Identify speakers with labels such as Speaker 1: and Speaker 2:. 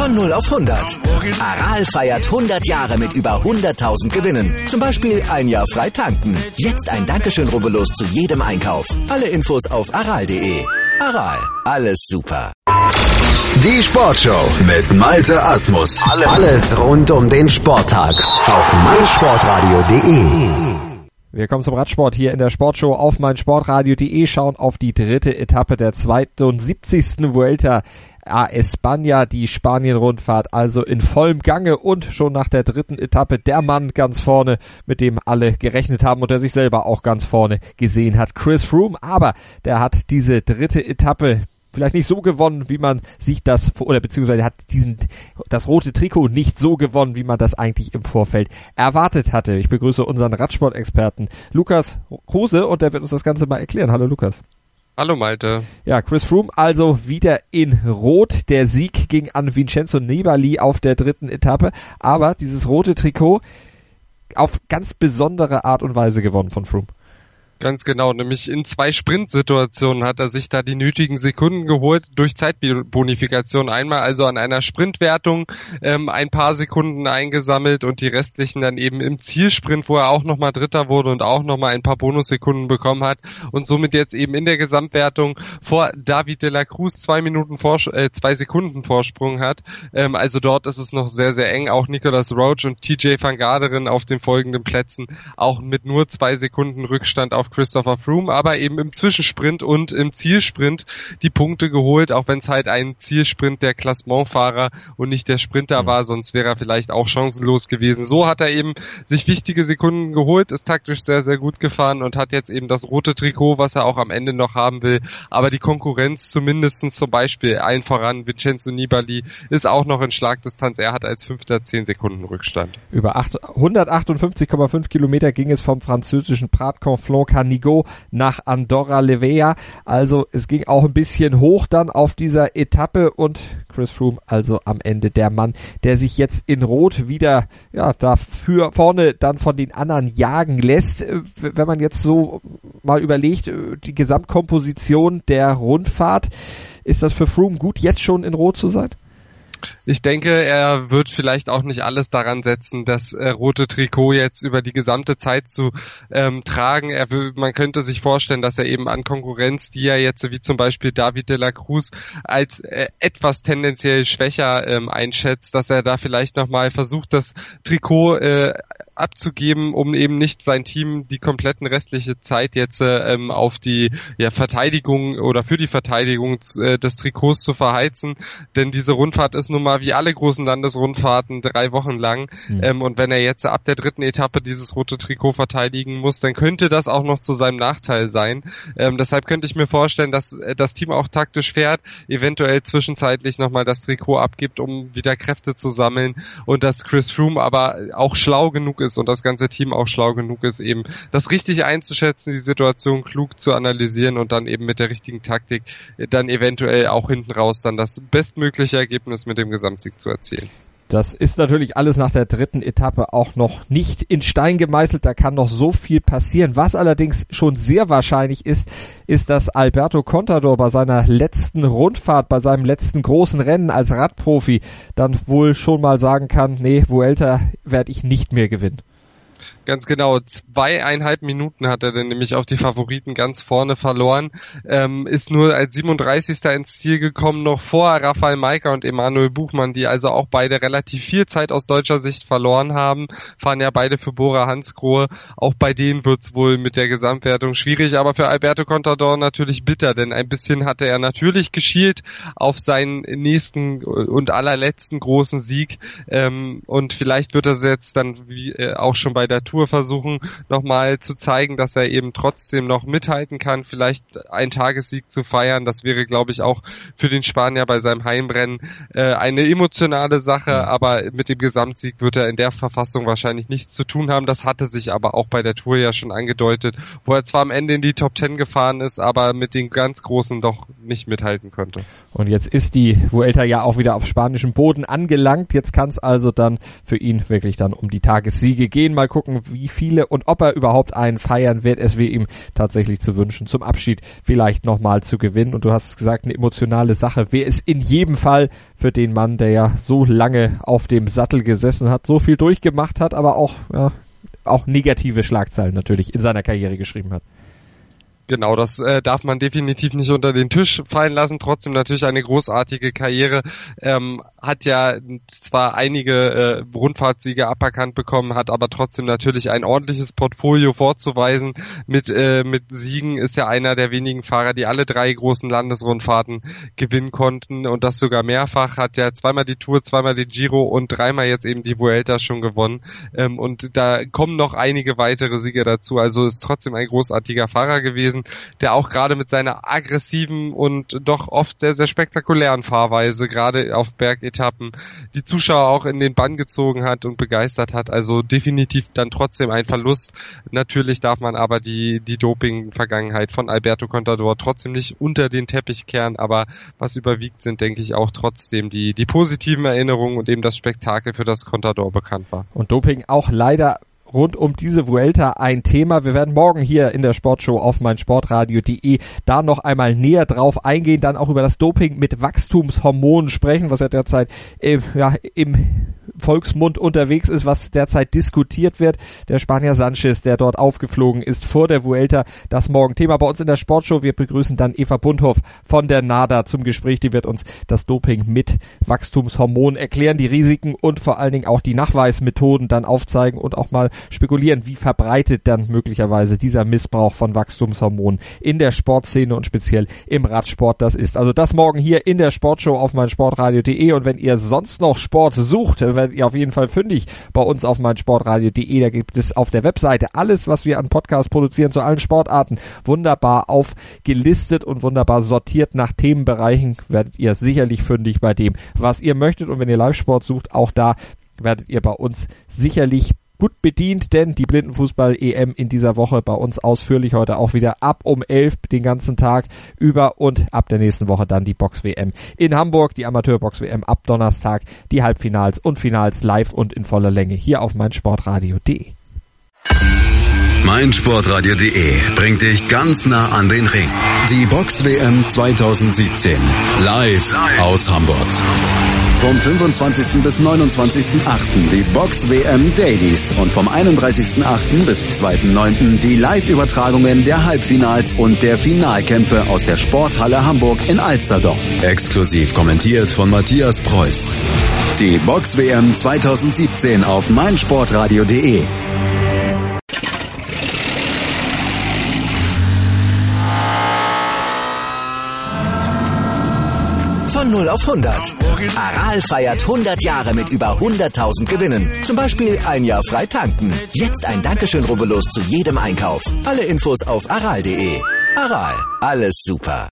Speaker 1: Von 0 auf 100. Aral feiert 100 Jahre mit über 100.000 Gewinnen. Zum Beispiel ein Jahr frei tanken. Jetzt ein Dankeschön, rubbellos zu jedem Einkauf. Alle Infos auf aral.de. Aral, alles super.
Speaker 2: Die Sportshow mit Malte Asmus. Alles rund um den Sporttag auf meinsportradio.de.
Speaker 3: Wir kommen zum Radsport hier in der Sportshow auf meinsportradio.de, schauen auf die dritte Etappe der 72. Vuelta a España, die Spanien-Rundfahrt also in vollem Gange und schon nach der dritten Etappe der Mann ganz vorne, mit dem alle gerechnet haben und der sich selber auch ganz vorne gesehen hat, Chris Froome, aber der hat diese dritte Etappe vielleicht nicht so gewonnen, wie man sich das, oder beziehungsweise hat das rote Trikot nicht so gewonnen, wie man das eigentlich im Vorfeld erwartet hatte. Ich begrüße unseren Radsport-Experten Lukas Kruse und der wird uns das Ganze mal erklären. Hallo Lukas.
Speaker 4: Hallo Malte.
Speaker 3: Ja, Chris Froome also wieder in Rot. Der Sieg ging an Vincenzo Nibali auf der dritten Etappe, aber dieses rote Trikot auf ganz besondere Art und Weise gewonnen von Froome.
Speaker 4: Ganz genau, nämlich in 2 Sprintsituationen hat er sich da die nötigen Sekunden geholt durch Zeitbonifikation. Einmal also an einer Sprintwertung ein paar Sekunden eingesammelt und die restlichen dann eben im Zielsprint, wo er auch nochmal Dritter wurde und auch nochmal ein paar Bonussekunden bekommen hat und somit jetzt eben in der Gesamtwertung vor David de la Cruz 2 Sekunden Vorsprung hat. Also dort ist es noch sehr, sehr eng. Auch Nicolas Roach und TJ van Garderen auf den folgenden Plätzen auch mit nur 2 Sekunden Rückstand auf Christopher Froome, aber eben im Zwischensprint und im Zielsprint die Punkte geholt, auch wenn es halt ein Zielsprint der Klassementfahrer und nicht der Sprinter war, sonst wäre er vielleicht auch chancenlos gewesen. So hat er eben sich wichtige Sekunden geholt, ist taktisch sehr, sehr gut gefahren und hat jetzt eben das rote Trikot, was er auch am Ende noch haben will, aber die Konkurrenz zumindest zum Beispiel allen voran, Vincenzo Nibali, ist auch noch in Schlagdistanz, er hat als Fünfter 10 Sekunden Rückstand.
Speaker 3: Über 158,5 Kilometer ging es vom französischen Prat-Conflans-Canigot nach Andorra-la-Vella. Also es ging auch ein bisschen hoch dann auf dieser Etappe und Chris Froome also am Ende der Mann, der sich jetzt in Rot wieder dafür vorne dann von den anderen jagen lässt. Wenn man jetzt so mal überlegt, die Gesamtkomposition der Rundfahrt, ist das für Froome gut, jetzt schon in Rot zu sein?
Speaker 4: Ich denke, er wird vielleicht auch nicht alles daran setzen, das rote Trikot jetzt über die gesamte Zeit zu tragen. Man könnte sich vorstellen, dass er eben an Konkurrenz, die er jetzt wie zum Beispiel David de la Cruz als etwas tendenziell schwächer einschätzt, dass er da vielleicht nochmal versucht, das Trikot abzugeben, um eben nicht sein Team die kompletten restliche Zeit jetzt auf die Verteidigung oder für die Verteidigung des Trikots zu verheizen, denn diese Rundfahrt ist nun mal wie alle großen Landesrundfahrten 3 Wochen lang und wenn er jetzt ab der dritten Etappe dieses rote Trikot verteidigen muss, dann könnte das auch noch zu seinem Nachteil sein. Deshalb könnte ich mir vorstellen, dass das Team auch taktisch fährt, eventuell zwischenzeitlich nochmal das Trikot abgibt, um wieder Kräfte zu sammeln und dass Chris Froome aber auch schlau genug ist und das ganze Team auch schlau genug ist, eben das richtig einzuschätzen, die Situation klug zu analysieren und dann eben mit der richtigen Taktik dann eventuell auch hinten raus dann das bestmögliche Ergebnis mit dem Gesamtsieg zu erzielen.
Speaker 3: Das ist natürlich alles nach der dritten Etappe auch noch nicht in Stein gemeißelt, da kann noch so viel passieren. Was allerdings schon sehr wahrscheinlich ist, dass Alberto Contador bei seiner letzten Rundfahrt, bei seinem letzten großen Rennen als Radprofi dann wohl schon mal sagen kann, nee, Vuelta werde ich nicht mehr gewinnen.
Speaker 4: Ganz genau, 2,5 Minuten hat er denn nämlich auf die Favoriten ganz vorne verloren, ist nur als 37. ins Ziel gekommen, noch vor Rafael Majka und Emanuel Buchmann, die also auch beide relativ viel Zeit aus deutscher Sicht verloren haben, fahren ja beide für Bora Hansgrohe, auch bei denen wird's wohl mit der Gesamtwertung schwierig, aber für Alberto Contador natürlich bitter, denn ein bisschen hatte er natürlich geschielt auf seinen nächsten und allerletzten großen Sieg und vielleicht wird er es jetzt dann wie auch schon bei der Tour versuchen, nochmal zu zeigen, dass er eben trotzdem noch mithalten kann, vielleicht einen Tagessieg zu feiern. Das wäre, glaube ich, auch für den Spanier bei seinem Heimrennen eine emotionale Sache, aber mit dem Gesamtsieg wird er in der Verfassung wahrscheinlich nichts zu tun haben. Das hatte sich aber auch bei der Tour ja schon angedeutet, wo er zwar am Ende in die Top 10 gefahren ist, aber mit den ganz Großen doch nicht mithalten konnte.
Speaker 3: Und jetzt ist die Vuelta ja auch wieder auf spanischem Boden angelangt. Jetzt kann es also dann für ihn wirklich dann um die Tagessiege gehen. Mal gucken, sagen, wie viele und ob er überhaupt einen feiern wird. Es wäre ihm tatsächlich zu wünschen, zum Abschied vielleicht nochmal zu gewinnen. Und du hast es gesagt, eine emotionale Sache wäre es in jedem Fall für den Mann, der ja so lange auf dem Sattel gesessen hat, so viel durchgemacht hat, aber auch negative Schlagzeilen natürlich in seiner Karriere geschrieben hat.
Speaker 4: Genau, das darf man definitiv nicht unter den Tisch fallen lassen. Trotzdem natürlich eine großartige Karriere. Hat ja zwar einige Rundfahrtsiege aberkannt bekommen, hat aber trotzdem natürlich ein ordentliches Portfolio vorzuweisen. Mit Siegen ist ja einer der wenigen Fahrer, die alle 3 großen Landesrundfahrten gewinnen konnten und das sogar mehrfach. Hat ja zweimal die Tour, zweimal den Giro und 3-mal jetzt eben die Vuelta schon gewonnen. Und da kommen noch einige weitere Siege dazu. Also ist trotzdem ein großartiger Fahrer gewesen, der auch gerade mit seiner aggressiven und doch oft sehr, sehr spektakulären Fahrweise, gerade auf Bergetappen, die Zuschauer auch in den Bann gezogen hat und begeistert hat. Also definitiv dann trotzdem ein Verlust. Natürlich darf man aber die Doping-Vergangenheit von Alberto Contador trotzdem nicht unter den Teppich kehren, aber was überwiegt sind, denke ich, auch trotzdem die positiven Erinnerungen und eben das Spektakel, für das Contador bekannt war.
Speaker 3: Und Doping auch leider rund um diese Vuelta ein Thema. Wir werden morgen hier in der Sportshow auf meinsportradio.de da noch einmal näher drauf eingehen, dann auch über das Doping mit Wachstumshormonen sprechen, was ja derzeit im Volksmund unterwegs ist, was derzeit diskutiert wird. Der Spanier Sanchez, der dort aufgeflogen ist vor der Vuelta, das morgen Thema bei uns in der Sportshow. Wir begrüßen dann Eva Bundhoff von der NADA zum Gespräch. Die wird uns das Doping mit Wachstumshormonen erklären, die Risiken und vor allen Dingen auch die Nachweismethoden dann aufzeigen und auch mal spekulieren, wie verbreitet dann möglicherweise dieser Missbrauch von Wachstumshormonen in der Sportszene und speziell im Radsport das ist. Also das morgen hier in der Sportshow auf meinsportradio.de, und wenn ihr sonst noch Sport sucht, werdet ihr auf jeden Fall fündig bei uns auf meinsportradio.de. Da gibt es auf der Webseite alles, was wir an Podcasts produzieren zu allen Sportarten, wunderbar aufgelistet und wunderbar sortiert nach Themenbereichen. Werdet ihr sicherlich fündig bei dem, was ihr möchtet, und wenn ihr Live-Sport sucht, auch da werdet ihr bei uns sicherlich gut bedient, denn die Blindenfußball-EM in dieser Woche bei uns ausführlich heute auch wieder ab um 11 den ganzen Tag über, und ab der nächsten Woche dann die Box-WM in Hamburg, die Amateur-Box-WM ab Donnerstag, die Halbfinals und Finals live und in voller Länge hier auf meinsportradio.de.
Speaker 2: meinsportradio.de bringt dich ganz nah an den Ring. Die Box-WM 2017 live aus Hamburg. Vom 25. bis 29.8. die Box-WM Dailies und vom 31.8. bis 2.9. die Live-Übertragungen der Halbfinals und der Finalkämpfe aus der Sporthalle Hamburg in Alsterdorf. Exklusiv kommentiert von Matthias Preuß. Die Box-WM 2017 auf meinsportradio.de.
Speaker 1: Von 0 auf 100. Aral feiert 100 Jahre mit über 100.000 Gewinnen. Zum Beispiel ein Jahr frei tanken. Jetzt ein Dankeschön, rubbellos zu jedem Einkauf. Alle Infos auf aral.de. Aral, alles super.